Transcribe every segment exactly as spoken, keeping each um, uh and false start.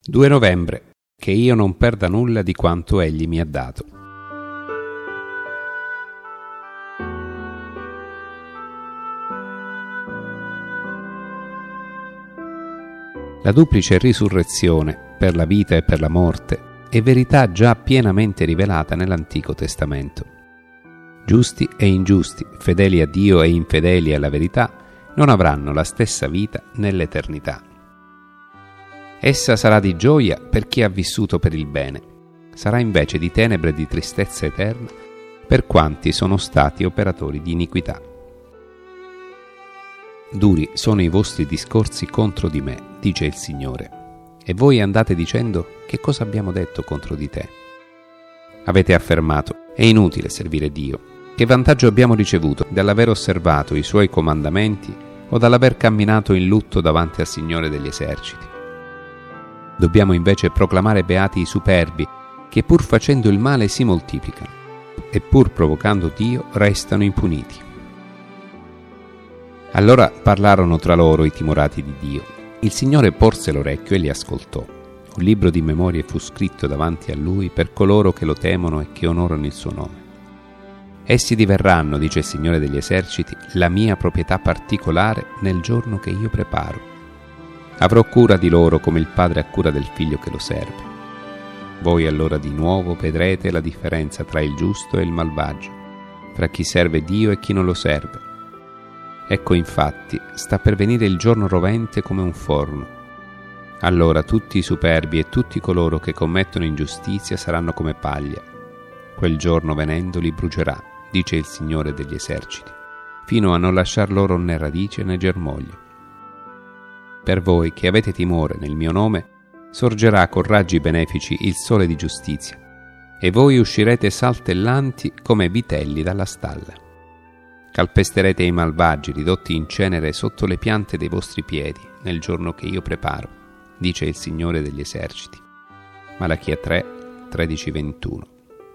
due novembre. Che io non perda nulla di quanto Egli mi ha dato. La duplice risurrezione, per la vita e per la morte, è verità già pienamente rivelata nell'Antico Testamento. Giusti e ingiusti, fedeli a Dio e infedeli alla verità, non avranno la stessa vita nell'eternità. Essa sarà di gioia per chi ha vissuto per il bene, sarà invece di tenebre e di tristezza eterna per quanti sono stati operatori di iniquità. Duri sono i vostri discorsi contro di me, dice il Signore, e voi andate dicendo: che cosa abbiamo detto contro di te? Avete affermato: è inutile servire Dio. Che vantaggio abbiamo ricevuto dall'aver osservato i Suoi comandamenti o dall'aver camminato in lutto davanti al Signore degli eserciti? Dobbiamo invece proclamare beati i superbi, che pur facendo il male si moltiplicano, e pur provocando Dio restano impuniti. Allora parlarono tra loro i timorati di Dio. Il Signore porse l'orecchio e li ascoltò. Un libro di memorie fu scritto davanti a Lui per coloro che lo temono e che onorano il suo nome. Essi diverranno, dice il Signore degli eserciti, la mia proprietà particolare nel giorno che io preparo. Avrò cura di loro come il padre ha cura del figlio che lo serve. Voi allora di nuovo vedrete la differenza tra il giusto e il malvagio, tra chi serve Dio e chi non lo serve. Ecco infatti, sta per venire il giorno rovente come un forno. Allora tutti i superbi e tutti coloro che commettono ingiustizia saranno come paglia. Quel giorno venendo li brucerà, dice il Signore degli eserciti, fino a non lasciar loro né radice né germoglio. Per voi che avete timore nel mio nome, sorgerà con raggi benefici il sole di giustizia, e voi uscirete saltellanti come vitelli dalla stalla. Calpesterete i malvagi ridotti in cenere sotto le piante dei vostri piedi nel giorno che io preparo, dice il Signore degli eserciti. Malachia tre, tredici ventuno.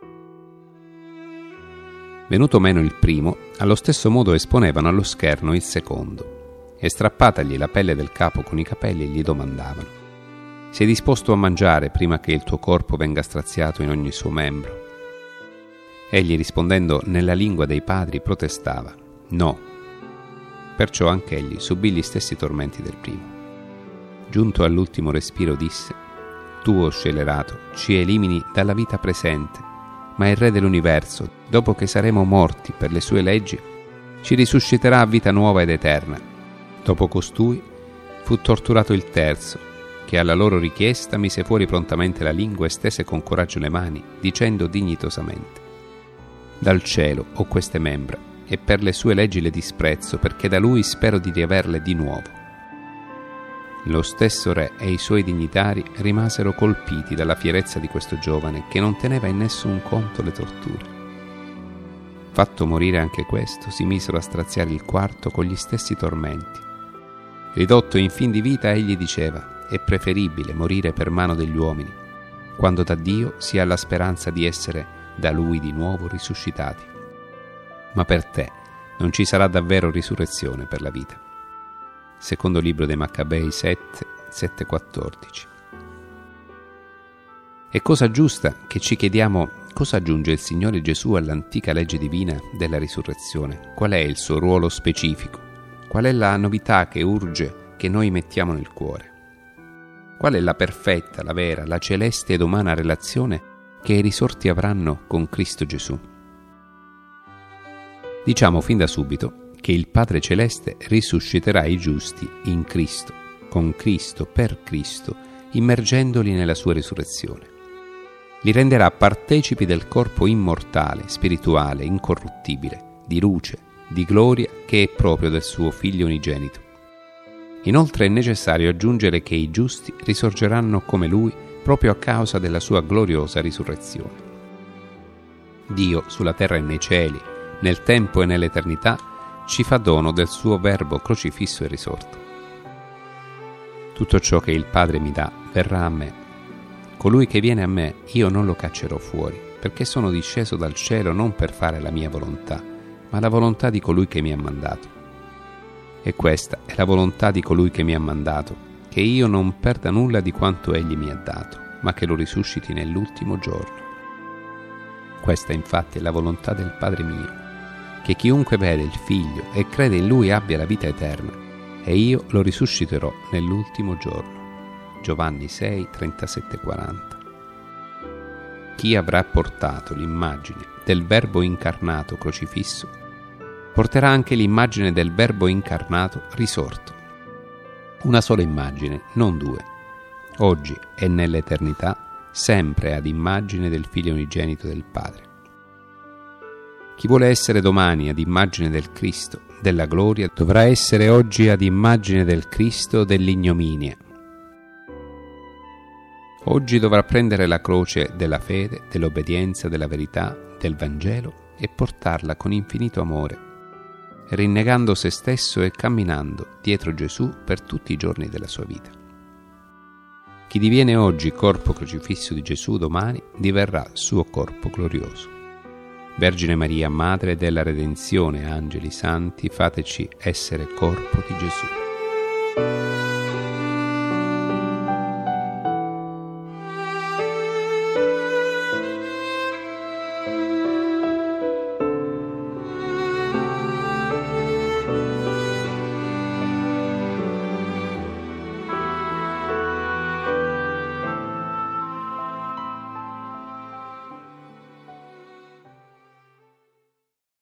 Venuto meno il primo, allo stesso modo esponevano allo scherno il secondo, e strappatagli la pelle del capo con i capelli gli domandavano: sei disposto a mangiare prima che il tuo corpo venga straziato in ogni suo membro? Egli, rispondendo nella lingua dei padri, protestava: no. Perciò anch'egli subì gli stessi tormenti del primo. Giunto all'ultimo respiro disse: tu, o scellerato, ci elimini dalla vita presente, ma il Re dell'universo, dopo che saremo morti per le sue leggi, ci risusciterà a vita nuova ed eterna. Dopo costui fu torturato il terzo, che alla loro richiesta mise fuori prontamente la lingua e stese con coraggio le mani, dicendo dignitosamente: dal cielo ho queste membra, e per le sue leggi le disprezzo, perché da lui spero di riaverle di nuovo. Lo stesso re e i suoi dignitari rimasero colpiti dalla fierezza di questo giovane, che non teneva in nessun conto le torture. Fatto morire anche questo, si misero a straziare il quarto con gli stessi tormenti. Ridotto in fin di vita, egli diceva: è preferibile morire per mano degli uomini, quando da Dio si ha la speranza di essere da Lui di nuovo risuscitati. Ma per te non ci sarà davvero risurrezione per la vita. Secondo libro dei Maccabei sette, sette quattordici. È cosa giusta che ci chiediamo cosa aggiunge il Signore Gesù all'antica legge divina della risurrezione. Qual è il suo ruolo specifico? Qual è la novità che urge che noi mettiamo nel cuore? Qual è la perfetta, la vera, la celeste ed umana relazione che i risorti avranno con Cristo Gesù? Diciamo fin da subito che il Padre Celeste risusciterà i giusti in Cristo, con Cristo, per Cristo, immergendoli nella sua risurrezione. Li renderà partecipi del corpo immortale, spirituale, incorruttibile, di luce, di gloria che è proprio del suo Figlio unigenito. Inoltre è necessario aggiungere che i giusti risorgeranno come Lui proprio a causa della sua gloriosa risurrezione. Dio, sulla terra e nei cieli, nel tempo e nell'eternità, ci fa dono del suo Verbo crocifisso e risorto. Tutto ciò che il Padre mi dà verrà a me. Colui che viene a me io non lo caccerò fuori, perché sono disceso dal cielo non per fare la mia volontà, ma la volontà di colui che mi ha mandato. E questa è la volontà di colui che mi ha mandato, che io non perda nulla di quanto Egli mi ha dato, ma che lo risusciti nell'ultimo giorno. Questa infatti è la volontà del Padre mio, che chiunque vede il Figlio e crede in Lui abbia la vita eterna, e io lo risusciterò nell'ultimo giorno. Giovanni sei, trentasette quaranta. Chi avrà portato l'immagine del Verbo incarnato crocifisso, porterà anche l'immagine del Verbo incarnato risorto. Una sola immagine, non due, oggi e nell'eternità, sempre ad immagine del Figlio unigenito del Padre. Chi vuole essere domani ad immagine del Cristo, della gloria, dovrà essere oggi ad immagine del Cristo dell'ignominia. Oggi dovrà prendere la croce della fede, dell'obbedienza, della verità, del Vangelo e portarla con infinito amore, rinnegando se stesso e camminando dietro Gesù per tutti i giorni della sua vita. Chi diviene oggi corpo crocifisso di Gesù, domani diverrà suo corpo glorioso. Vergine Maria, Madre della Redenzione, angeli santi, fateci essere corpo di Gesù.